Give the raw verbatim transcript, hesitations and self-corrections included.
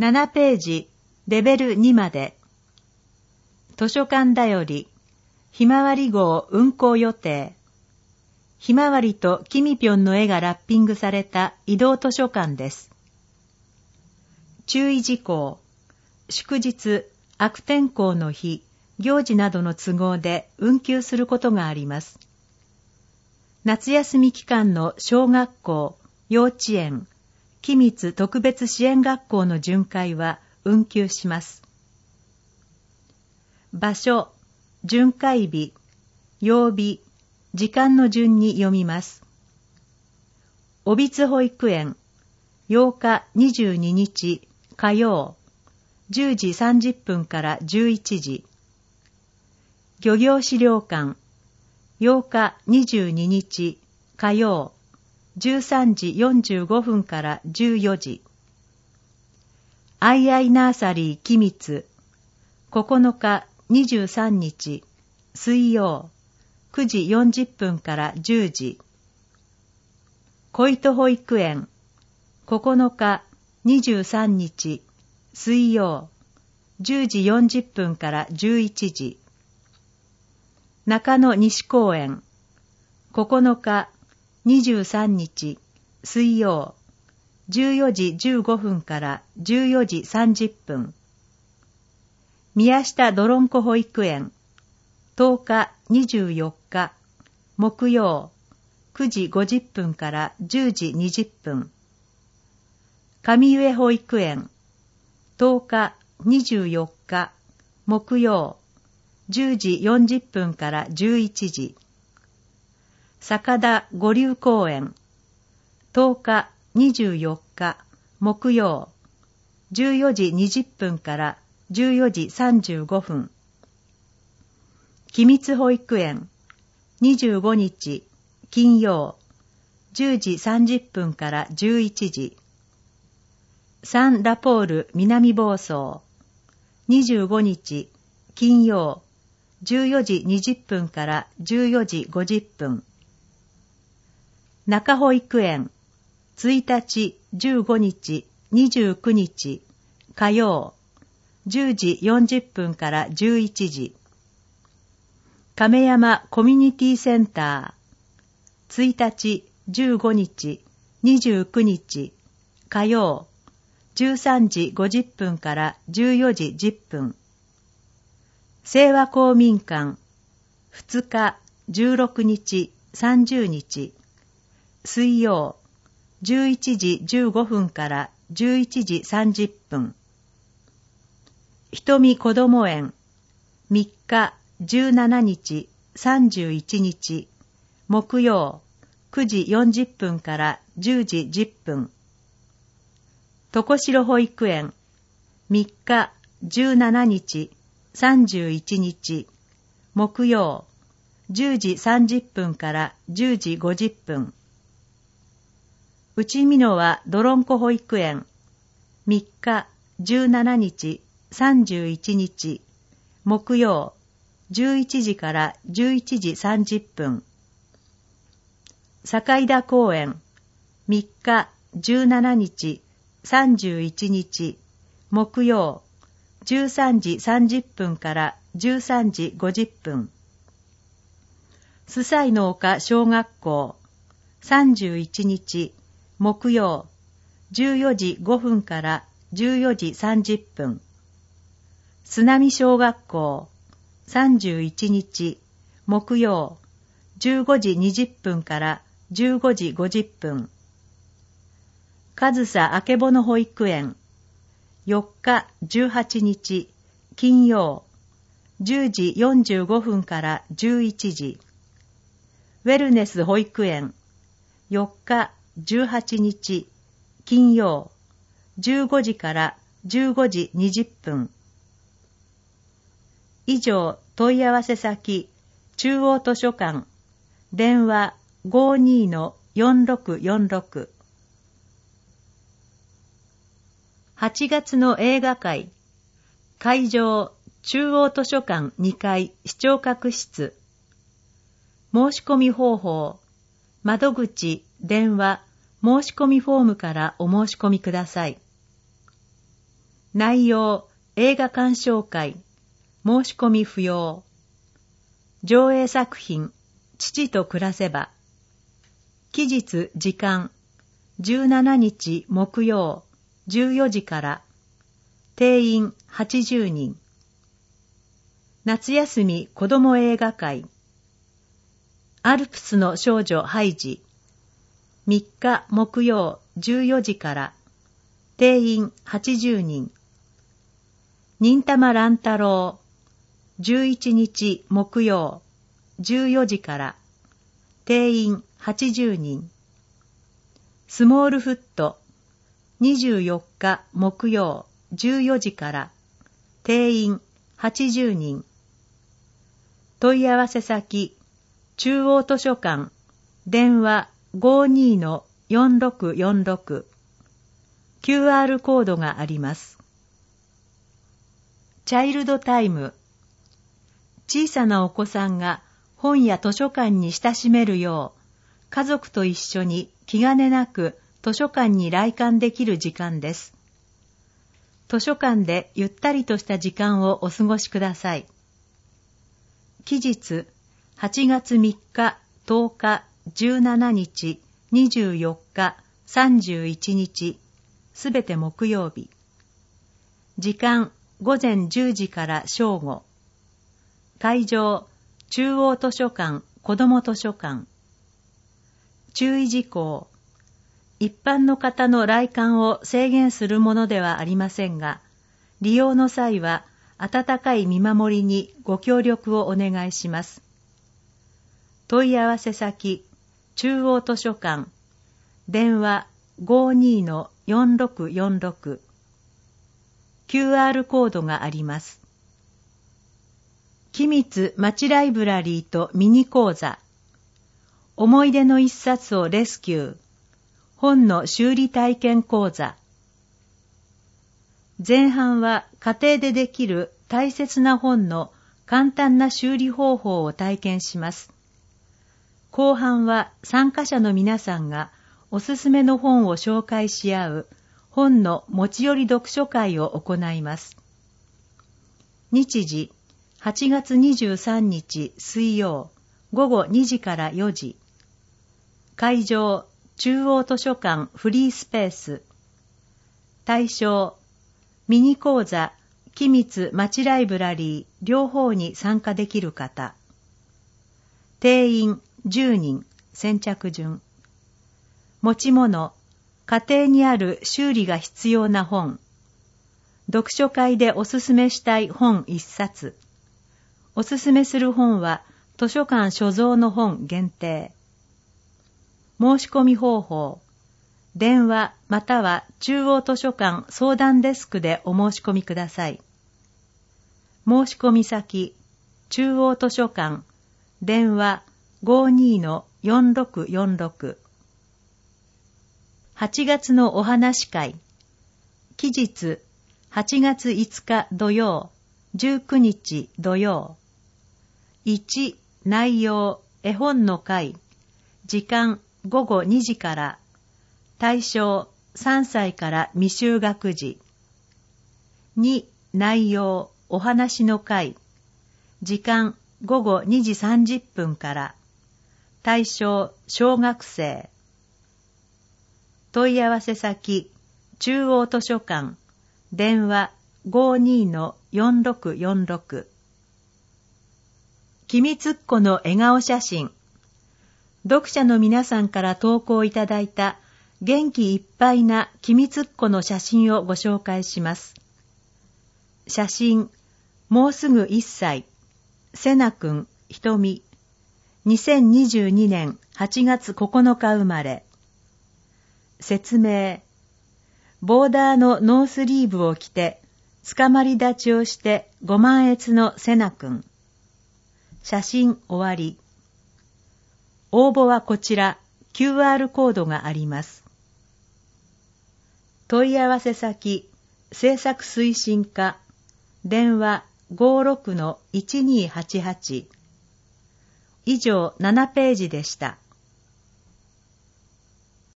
ななページ、レベルにまで。図書館だより、ひまわり号運行予定。ひまわりときみぴょんの絵がラッピングされた移動図書館です。注意事項。祝日、悪天候の日、行事などの都合で運休することがあります。夏休み期間の小学校、幼稚園、機密特別支援学校の巡回は運休します。場所、巡回日、曜日、時間の順に読みます。おびつ保育園、ようかにじゅうににち火曜、じゅうじさんじゅっぷんからじゅういちじ。漁業資料館、ようかにじゅうににち火曜、じゅうさんじよんじゅうごふんからじゅうよじ。アイアイナーサリー機密、ここのかにじゅうさんにち水曜、くじよんじゅっぷんからじゅうじ。小糸保育園、ここのかにじゅうさんにち水曜、じゅうじよんじゅっぷんからじゅういちじ。中野西公園、ここのかにじゅうさんにち水曜、じゅうよじじゅうごふんからじゅうよじさんじゅっぷん。宮下どろんこ保育園、とおかにじゅうよっか木曜、くじごじゅっぷんからじゅうじにじゅっぷん。上上保育園、とおかにじゅうよっか木曜、じゅうじよんじゅっぷんからじゅういちじ。坂田五流公園、とおかにじゅうよっか木曜、じゅうよじにじゅっぷんからじゅうよじさんじゅうごふん。機密保育園、にじゅうごにち金曜、じゅうじさんじゅっぷんからじゅういちじ。サンラポール南房総、にじゅうごにち金曜、じゅうよじにじゅっぷんからじゅうよじごじゅっぷん。中保育園、ついたちじゅうごにちにじゅうくにち火曜、じゅうじよんじゅっぷんからじゅういちじ。亀山コミュニティセンター、ついたちじゅうごにちにじゅうくにち火曜、じゅうさんじごじゅっぷんからじゅうよじじゅっぷん。清和公民館、ふつかじゅうろくにちさんじゅうにち水曜、じゅういちじじゅうごふんからじゅういちじさんじゅっぷん。瞳こども園、みっかじゅうしちにちさんじゅういちにち木曜、くじよんじゅっぷんからじゅうじじゅっぷん。床城保育園、みっかじゅうしちにちさんじゅういちにち木曜、じゅうじさんじゅっぷんからじゅうじごじゅっぷん。内美濃はどろんこ保育園、みっかじゅうしちにちさんじゅういちにち木曜、じゅういちじからじゅういちじさんじゅっぷん。坂井田公園、みっかじゅうしちにちさんじゅういちにち木曜、じゅうさんじさんじゅっぷんからじゅうさんじごじゅっぷん。須西の丘小学校、さんじゅういちにち木曜、じゅうよじごふんからじゅうよじさんじゅっぷん。須波小学校、さんじゅういちにち木曜、じゅうごじにじゅっぷんからじゅうごじごじゅっぷん。上総あけぼの保育園、よっかじゅうはちにち金曜、じゅうじよんじゅうごふんからじゅういちじ。ウェルネス保育園、よっかじゅうはちにち金曜、じゅうごじからじゅうごじにじゅっぷん。以上、問い合わせ先、中央図書館、電話 ごーにーのよんろくよんろく。はちがつの映画会、会場、中央図書館にかい視聴覚室。申し込み方法、窓口、電話、申し込みフォームからお申し込みください。 内容、映画鑑賞会、申し込み不要。上映作品、父と暮らせば。期日時間、じゅうしちにち木曜、じゅうよじから。定員はちじゅうにん。夏休み子ども映画会。アルプスの少女ハイジ。みっか木曜じゅうよじから。定員はちじゅうにん。忍たま乱太郎。じゅういちにち木曜じゅうよじから。定員はちじゅうにん。スモールフット。にじゅうよっか木曜じゅうよじから。定員はちじゅうにん。問い合わせ先、中央図書館、電話 ごーにーのよんろくよんろく。キューアール コードがあります。チャイルドタイム。小さなお子さんが本や図書館に親しめるよう、家族と一緒に気兼ねなく図書館に来館できる時間です。図書館でゆったりとした時間をお過ごしください。期日、はちがつみっか、とおか、じゅうしちにち、にじゅうよっか、さんじゅういちにち、すべて木曜日。時間、ごぜんじゅうじから正午。会場、中央図書館、子ども図書館。注意事項。一般の方の来館を制限するものではありませんが、利用の際は温かい見守りにご協力をお願いします。問い合わせ先、中央図書館、電話 ごーにーのよんろくよんろく。キューアール コードがあります。君津町ライブラリーとミニ講座。思い出の一冊をレスキュー。本の修理体験講座。前半は家庭でできる大切な本の簡単な修理方法を体験します。後半は参加者の皆さんがおすすめの本を紹介し合う本の持ち寄り読書会を行います。日時、はちがつにじゅうさんにち水曜、ごごにじからよじ。会場、中央図書館フリースペース。対象、ミニ講座、君津町ライブラリー両方に参加できる方。定員じゅうにん、先着順。持ち物、家庭にある修理が必要な本。読書会でおすすめしたい本一冊。おすすめする本は図書館所蔵の本限定。申し込み方法。電話または中央図書館相談デスクでお申し込みください。申し込み先、中央図書館、電話 ごーにーのよんろくよんろく。はちがつのお話会。期日、はちがついつか土曜、じゅうくにち土曜。いち、内容、絵本の会。時間、ごごにじから。対象、さんさいから未就学児。に、内容、お話の会。時間、ごごにじさんじゅっぷんから。対象、小学生。問い合わせ先、中央図書館、電話 ごーにーのよんろくよんろく。君津っ子の笑顔写真。読者の皆さんから投稿いただいた元気いっぱいな君津っ子の写真をご紹介します。写真、もうすぐいっさい、せなくん、ひとみ。にせんにじゅうにねんはちがつここのか生まれ。説明。ボーダーのノースリーブを着て、つかまり立ちをしてご満悦のせなくん。写真終わり。応募はこちら、キューアール コードがあります。問い合わせ先、制作推進課、電話 ごーろくのいちにーはちはち。以上ななページでした。